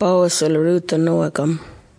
Pawasal ruta nawakam.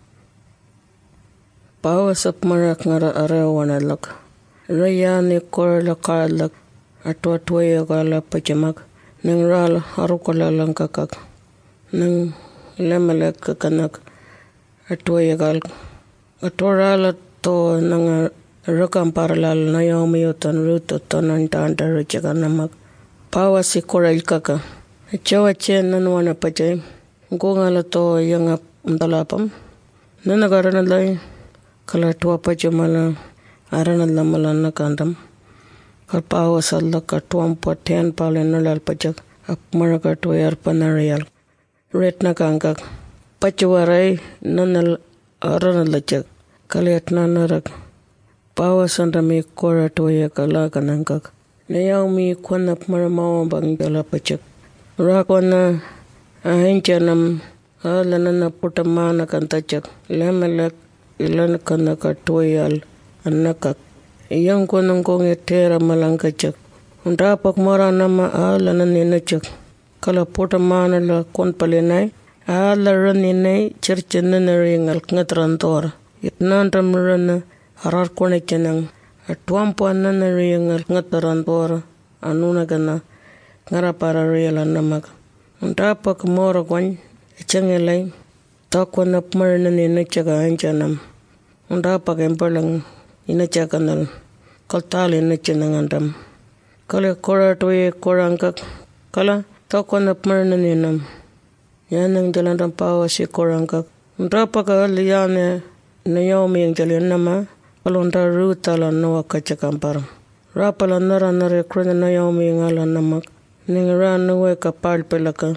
Pawasap marak ngara arewanalak. Rayani korla kalak. Atwatwaya gala pajamak. Nang ral harukala langkakak. Nang lemalek kakanak. Atwaya gal. Atwarala to nang rakam paralal na yawmiyutan ruta tonan tanta ruchakanamak. Pawasi koral kaka. Chawa chen nanwana pajay. Ngongala to yanga mtalapam. Nanagaranalay. Kala tuwa pajamala. Aranala nakandam. Kalpawasala ka tuwampa ten pala nalal pajak. Apmaraka tuwayar panarayal. Retna kangkak. Pachawaray nanal aranalajak. Kalyat nanarak. Pawasandami kora tuwaya kalakanangkak. Nayaw mi kwanap maramawa bang dala pajak. Rakwana ahinjanam alanana putamana kantajak. Lemelek ilan kanaka tuwayal anakak. Iyang kwanang kong etera malangkajak. Undapak mara nama alanan inajak. Kala putamana la konpalinay. Alaran inay chirchinanaringal ngatrantora. Itnandam rana harar kwanachanang. Atwampa nanariyangal ngatarantora. Anuna gana ngarapara riyala namak. Undapak mora kwan ichangelay. Takwanap marinan inachaga anjanam. Undapak empalang inachaganal. Kaltali inachanangandam. Kala kora tuwe korangkak. Kala takwanap marinan inam. Yanang jalandam pawasi korangkak. Undapak aliyane nayaw miyang jalian nama. Kalunda rutala nawa kachakampar. Rapala nara krena nayaw miyang ala namak. Ningira nawe kapal pelaka.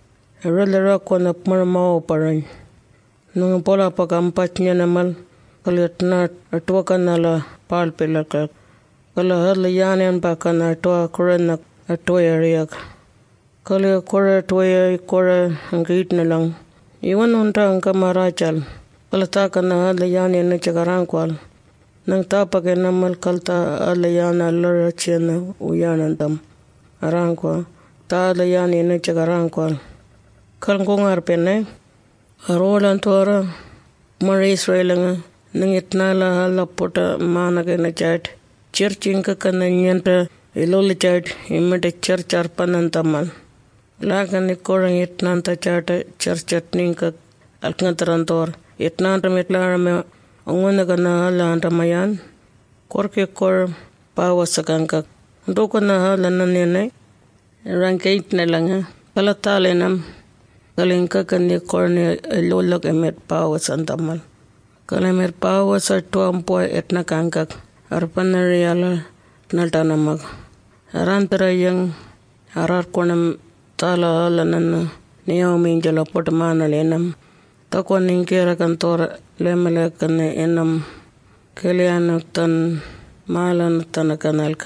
Erala kwana maramaw parang. Nung pola pakampat niya namal. Kalit na atwaka nala pal pelaka. Kala halayanan baka na atwa kurena atwaya riyak. Kala kora atwaya kora ang gait na lang. Iwan unta ang kamarachal. Kala taka na halayanan na chagarangkwal. Nang tapake namal kalta alayana larachena uyanandam. Arangkwa. Ta alayani na chagarangkwal. Kalngungar pene. Arolan tora. Mara Israel nga. Nang itnala hala puta manake na chat. Chirchingka ka na nyanta iloli chat. Imate church arpanantaman. Lakan ni korang itnanta chata churchatningka alkantarantor. Itnanta mitlarame. Angwana ka na hala antamayan. Korke kor pawasakangkak. Doko na hala nanyanay. Rangkait na lang ha. Kalatalinam. Kalingka ka ni korne ilolak emet pawasantamal. Kalamet pawasar tuampo etna kangkak. Arpan na riyala naltanamag. Arantara yung arar konam tala hala nana. Niyaw minjala putamana linam. Takwa ningkira kantora lemelek kane enam kelianak tan malan tanakanalka.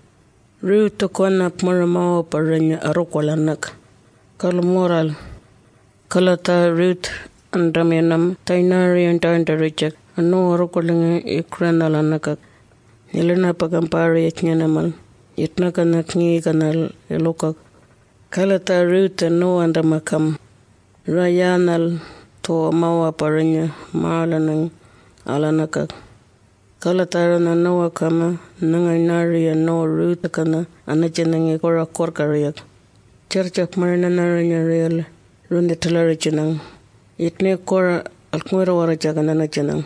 Ruta kwana maramaw paranya arukwalanak. Kalmoral kalata rut andamenam tainari antandaricak. Anu arukwalang ikranalanak. Nilana pagampari etnyanamal. Itnakanak ngi kanal ilukak. Kalata rut anu andamakam. Rayanal to mawa paranya malanang alanakak. Kalatara na nawa kama nangaynari no ruta kana anachanang ikora korkariyak. Churchak marina naranya real runitalarichanang. Itne kora alkmira warachagan anachanang.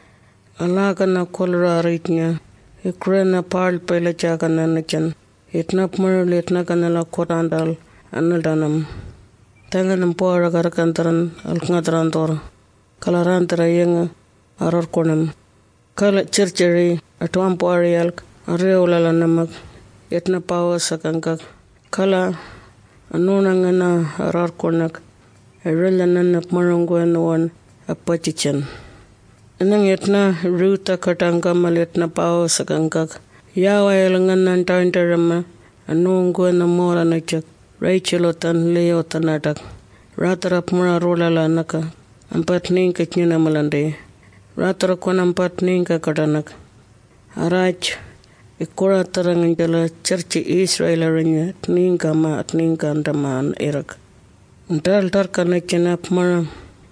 Alaka na kolra ritnya ikrena pal pelachagan anachan. Itnap marali itna kanala korandal analdanam. Tangan empora karakantaran alkngatrantor. Kalarantara yung arar konam. Kala chirchiri atwampo arialk areolala namak. Itna pawasakangkak. Kala anunang na arar konak. Arila nanak marangguanuan apachichan. Anang itna ruta katangkamal itna pawasakangkak. Yawa ilangan nantantarama. Anunguan na mora na chak. Raichelotan leotan atak. Ratarap mura rolala naka. Ampat ningka nyana malande. Ratara kwan ampat ningka katanak. Arach. Ikora tarangan jala church Israel aranya. Ningka ma at ningka andaman irak. Untal tarka na chinap mara.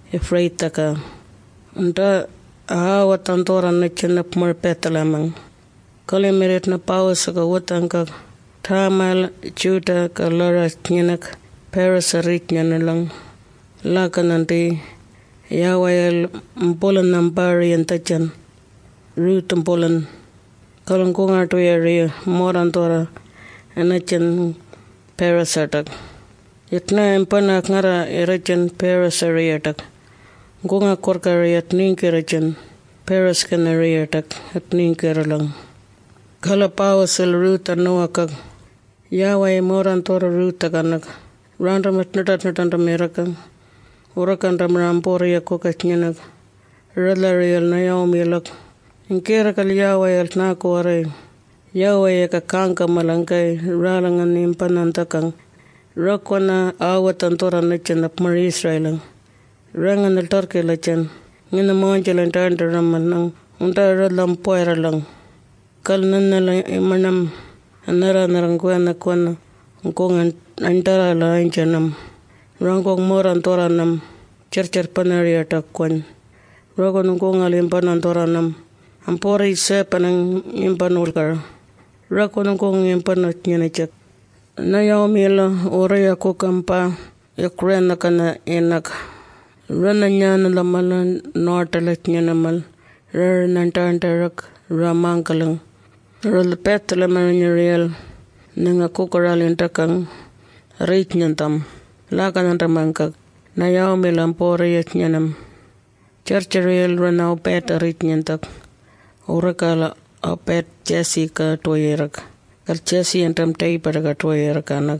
Efraitaka. Unta watan toran na chinap mar petalamang. Kalimirit na pawasaka watan ka tamal juta ka lara nyanak parasarit nyanalang. Laka nanti yawayal mpolan nambari yantachan. Root mpolan. Kalangkunga to area moran tora anachan parasatak. Itna empana ngara irachan parasariatak. Gunga korkariat ninkirachan paraskanariatak at ninkiralang. Kala pawasal root anuakag. Yaway moran tora root aganak. Random at natatanatamirakan. Urakan ramramporia kokatnyanak. Radlarial na yaumilak. Inkira kal yaway al nakuwaray. Yaway ka kangka malangkay. Ralangan impanantakang. Rakwana awatan toran lachan apmar Israelang. Rangan al torke lachan. Ngina monjalan tandaraman nang. Unta radlam poera lang. Kal nanalang imanam. Anara narangkwana kwana. Ngkong antara la anchanam. Rangkong moran toranam. Charchar panariatak kwan. Rakon ngkong alimpanan toranam. Ampori sepanang impanulkar. Rakon ngkong impanat nyanachak. Na yaumila oraya ko kampa yakrena kana enak. Rana nyana lamalan nortalat nyanamal. Rar nantantarak ramangkalang. Ral petalaman real. Nanga kukaralin takang rit nyantam. Lakan antamangkag. Na yaumila amporayat nyanam. Charchariel ranau pet rit nyantak. Urakala apet Jessica toyerak. Kal Jessie antam tay paraga toyerakanak.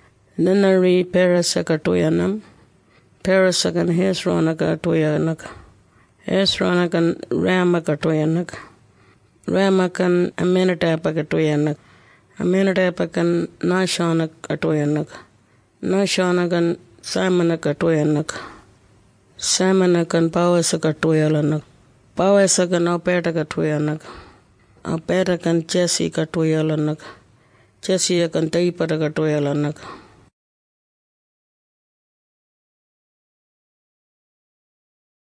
Nanari perasaka toyanam. Perasakan Hesronaka toyanak. Hesronakan Ramaka toyanak. Ramakan Amenatapaka toyanak. Amenatapakan Nashonak toyanak. Nashonakan Simonaka toyanak. Simonakan Pawasaka toyalanak. Pawasakan Apetaka toyanak. Apetakan Jessie ka toyalanak. Jessie akan tay paraga toyalanak.